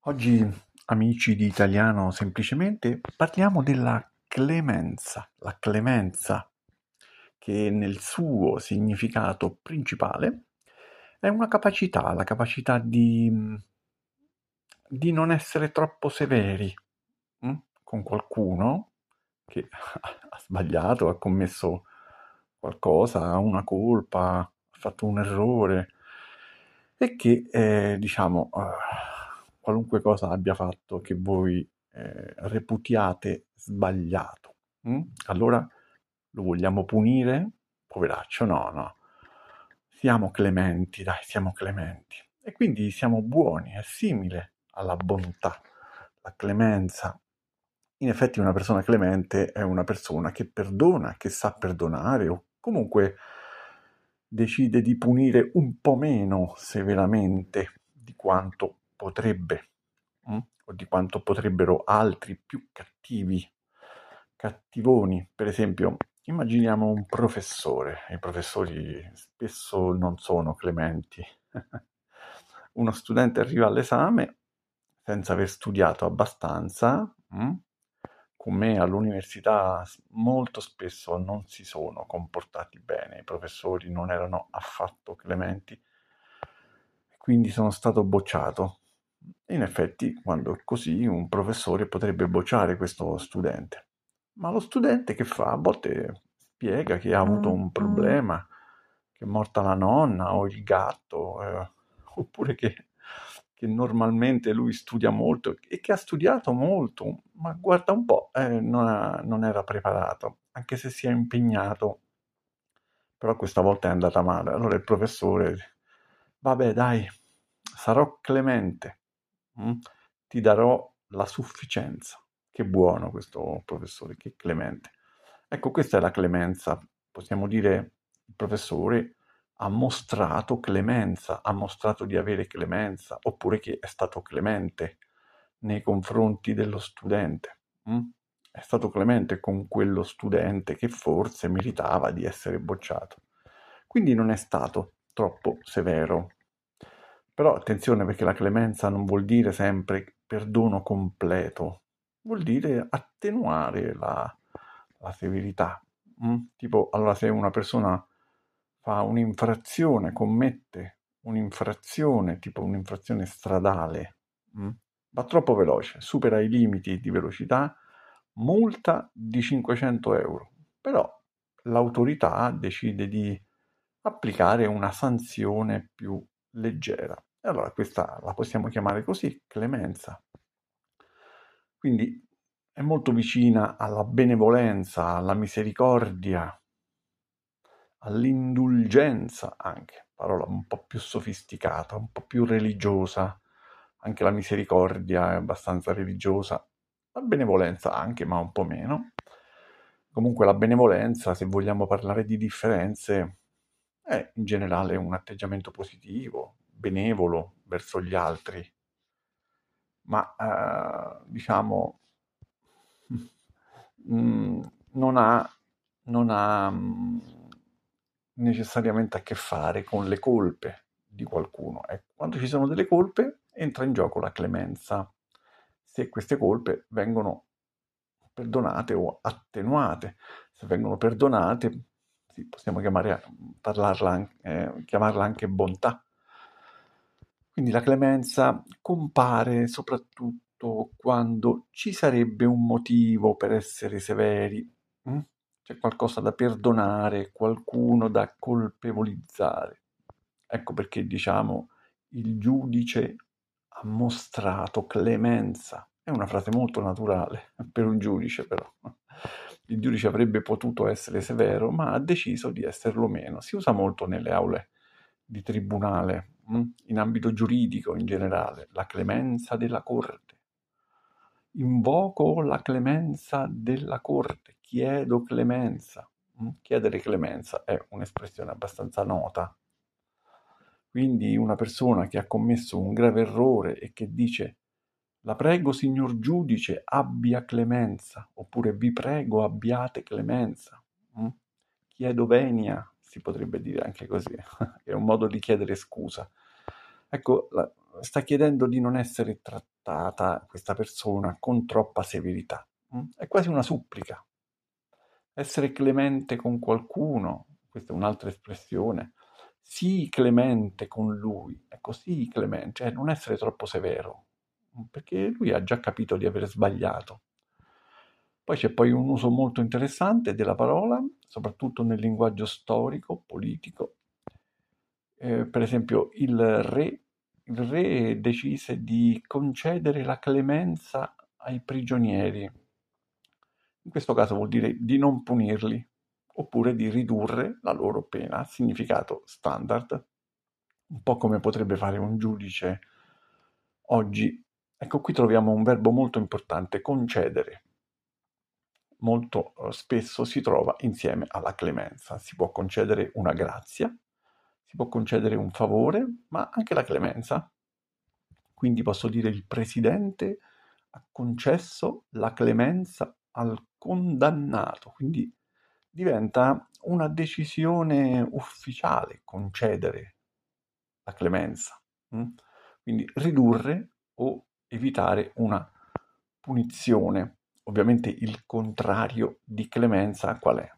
Oggi, amici di Italiano Semplicemente, parliamo della clemenza. La clemenza, che nel suo significato principale è una capacità, la capacità di non essere troppo severi con qualcuno che ha sbagliato, ha commesso qualcosa, ha una colpa, ha fatto un errore e che, diciamo, qualunque cosa abbia fatto che voi reputiate sbagliato, allora lo vogliamo punire? Poveraccio, no, no. Siamo clementi, dai, siamo clementi. E quindi siamo buoni, è simile alla bontà, la clemenza. In effetti una persona clemente è una persona che perdona, che sa perdonare o comunque decide di punire un po' meno severamente di quanto potrebbe, o di quanto potrebbero altri più cattivi, cattivoni. Per esempio, immaginiamo un professore. I professori spesso non sono clementi. Uno studente arriva all'esame senza aver studiato abbastanza. Con me all'università molto spesso non si sono comportati bene, i professori non erano affatto clementi, quindi sono stato bocciato. In effetti, quando è così, un professore potrebbe bocciare questo studente. Ma lo studente che fa? A volte spiega che ha avuto un problema, che è morta la nonna o il gatto, oppure che normalmente lui studia molto e che ha studiato molto, ma guarda un po', non era preparato, anche se si è impegnato, però questa volta è andata male. Allora il professore, vabbè dai, sarò clemente, mm? Ti darò la sufficienza. Che buono questo professore, che clemente. Ecco, questa è la clemenza. Possiamo dire il professore ha mostrato clemenza, ha mostrato di avere clemenza, oppure che è stato clemente nei confronti dello studente. È stato clemente con quello studente che forse meritava di essere bocciato. Quindi non è stato troppo severo. Però attenzione, perché la clemenza non vuol dire sempre perdono completo, vuol dire attenuare la severità. Tipo, allora se una persona fa un'infrazione, commette un'infrazione, tipo un'infrazione stradale, va troppo veloce, supera i limiti di velocità, multa di 500 euro. Però l'autorità decide di applicare una sanzione più leggera. E allora questa la possiamo chiamare così, clemenza. Quindi è molto vicina alla benevolenza, alla misericordia, all'indulgenza anche, parola un po' più sofisticata, un po' più religiosa. Anche la misericordia è abbastanza religiosa, la benevolenza anche, ma un po' meno. Comunque la benevolenza, se vogliamo parlare di differenze, è in generale un atteggiamento positivo, benevolo verso gli altri, ma diciamo mm, non ha, non ha necessariamente a che fare con le colpe di qualcuno. E quando ci sono delle colpe entra in gioco la clemenza, se queste colpe vengono perdonate o attenuate. Se vengono perdonate, sì, possiamo chiamarla anche bontà. Quindi la clemenza compare soprattutto quando ci sarebbe un motivo per essere severi, c'è qualcosa da perdonare, qualcuno da colpevolizzare. Ecco perché diciamo il giudice ha mostrato clemenza. È una frase molto naturale per un giudice, però. Il giudice avrebbe potuto essere severo, ma ha deciso di esserlo meno. Si usa molto nelle aule di tribunale, in ambito giuridico in generale, la clemenza della corte. Invoco la clemenza della corte, chiedo clemenza. Chiedere clemenza è un'espressione abbastanza nota. Quindi una persona che ha commesso un grave errore e che dice la prego, signor giudice, abbia clemenza, oppure vi prego, abbiate clemenza. Chiedo venia, si potrebbe dire anche così, è un modo di chiedere scusa. Ecco, sta chiedendo di non essere trattata questa persona con troppa severità. È quasi una supplica. Essere clemente con qualcuno, questa è un'altra espressione, sii clemente con lui, ecco, sii clemente, cioè non essere troppo severo, perché lui ha già capito di aver sbagliato. Poi c'è poi un uso molto interessante della parola, soprattutto nel linguaggio storico, politico. Per esempio, il re decise di concedere la clemenza ai prigionieri. In questo caso vuol dire di non punirli, oppure di ridurre la loro pena, significato standard, un po' come potrebbe fare un giudice oggi. Ecco, qui troviamo un verbo molto importante, concedere. Molto spesso si trova insieme alla clemenza. Si può concedere una grazia, si può concedere un favore, ma anche la clemenza. Quindi posso dire il presidente ha concesso la clemenza al condannato, quindi diventa una decisione ufficiale concedere la clemenza. Quindi ridurre o evitare una punizione. Ovviamente il contrario di clemenza qual è?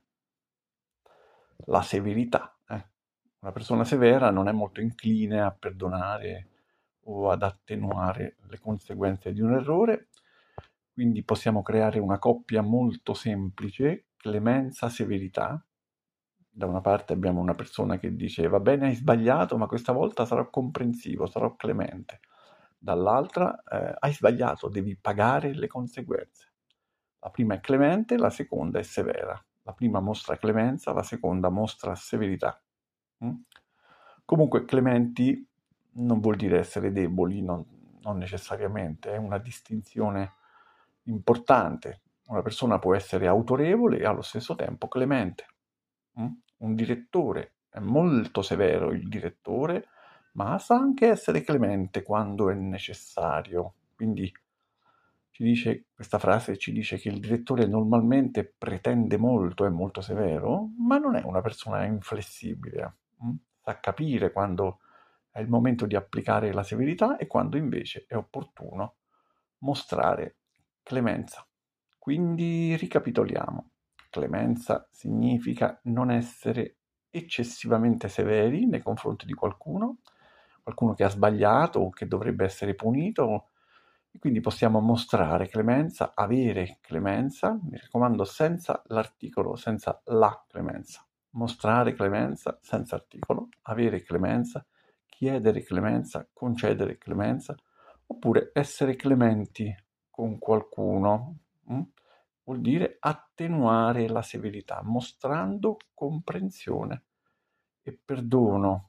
La severità. Una persona severa non è molto incline a perdonare o ad attenuare le conseguenze di un errore, quindi possiamo creare una coppia molto semplice, clemenza-severità. Da una parte abbiamo una persona che dice va bene, hai sbagliato, ma questa volta sarò comprensivo, sarò clemente. Dall'altra hai sbagliato, devi pagare le conseguenze. La prima è clemente, la seconda è severa. La prima mostra clemenza, la seconda mostra severità. Comunque clementi non vuol dire essere deboli, non necessariamente, è una distinzione importante. Una persona può essere autorevole e allo stesso tempo clemente. Un direttore è molto severo, il direttore, ma sa anche essere clemente quando è necessario. Quindi questa frase ci dice che il direttore normalmente pretende molto, è molto severo, ma non è una persona inflessibile. Sa capire quando è il momento di applicare la severità e quando invece è opportuno mostrare clemenza. Quindi ricapitoliamo. Clemenza significa non essere eccessivamente severi nei confronti di qualcuno che ha sbagliato o che dovrebbe essere punito, e quindi possiamo mostrare clemenza, avere clemenza, mi raccomando, senza l'articolo, senza la clemenza. Mostrare clemenza senza articolo, avere clemenza, chiedere clemenza, concedere clemenza, oppure essere clementi con qualcuno. Vuol dire attenuare la severità, mostrando comprensione e perdono.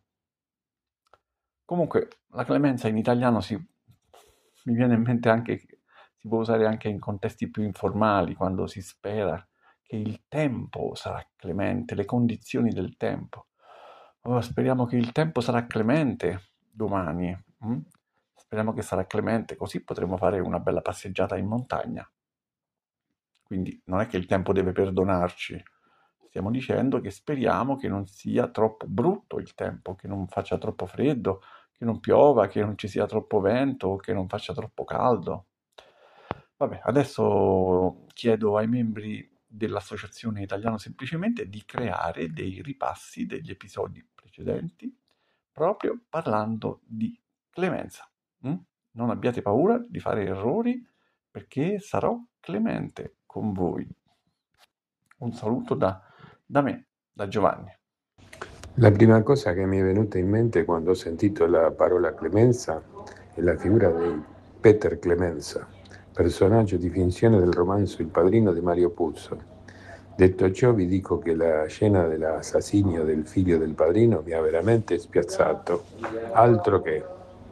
Comunque la clemenza in italiano mi viene in mente anche che si può usare anche in contesti più informali, quando si spera che il tempo sarà clemente, le condizioni del tempo. Oh, speriamo che il tempo sarà clemente domani. Speriamo che sarà clemente, così potremo fare una bella passeggiata in montagna. Quindi non è che il tempo deve perdonarci, stiamo dicendo che speriamo che non sia troppo brutto il tempo, che non faccia troppo freddo, che non piova, che non ci sia troppo vento, che non faccia troppo caldo. Vabbè, adesso chiedo ai membri dell'Associazione Italiano Semplicemente di creare dei ripassi degli episodi precedenti, proprio parlando di clemenza. Non abbiate paura di fare errori, perché sarò clemente con voi. Un saluto da me, da Giovanni. La prima cosa che mi è venuta in mente quando ho sentito la parola clemenza è la figura di Peter Clemenza, personaggio di finzione del romanzo Il padrino di Mario Puzo. Detto ciò, vi dico che la scena dell'assassinio del figlio del padrino mi ha veramente spiazzato. Altro che.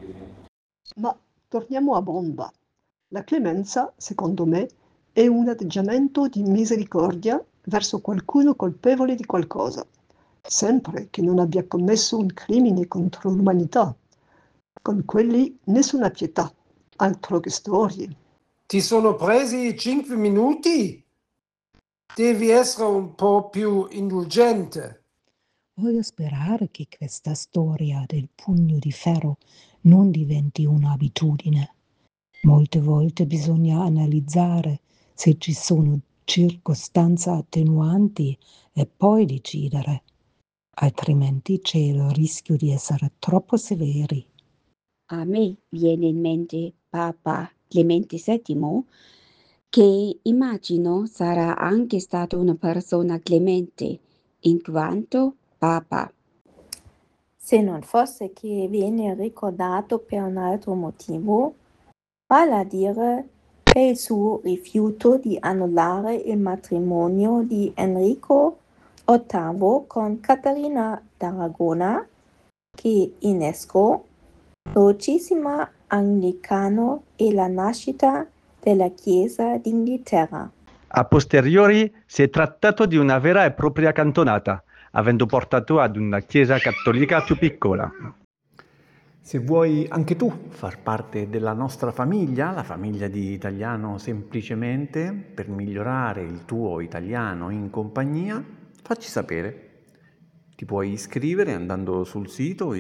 Ma torniamo a bomba. La clemenza, secondo me, è un atteggiamento di misericordia verso qualcuno colpevole di qualcosa, sempre che non abbia commesso un crimine contro l'umanità. Con quelli nessuna pietà, altro che storie. Ti sono presi 5 minuti? Devi essere un po' più indulgente. Voglio sperare che questa storia del pugno di ferro non diventi un'abitudine. Molte volte bisogna analizzare se ci sono circostanze attenuanti e poi decidere, altrimenti c'è il rischio di essere troppo severi. A me viene in mente Papa Clemente VII, che immagino sarà anche stato una persona clemente, in quanto Papa. Se non fosse che viene ricordato per un altro motivo, vale a dire per il suo rifiuto di annullare il matrimonio di Enrico VIII con Caterina d'Aragona, che innescò l'Ocissima Anglicano e la nascita della Chiesa d'Inghilterra. A posteriori si è trattato di una vera e propria cantonata, avendo portato ad una Chiesa cattolica più piccola. Se vuoi anche tu far parte della nostra famiglia, la famiglia di Italiano Semplicemente, per migliorare il tuo italiano in compagnia, facci sapere. Ti puoi iscrivere andando sul sito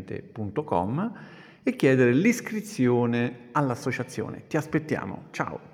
italianosemplicemente.com e chiedere l'iscrizione all'associazione. Ti aspettiamo. Ciao!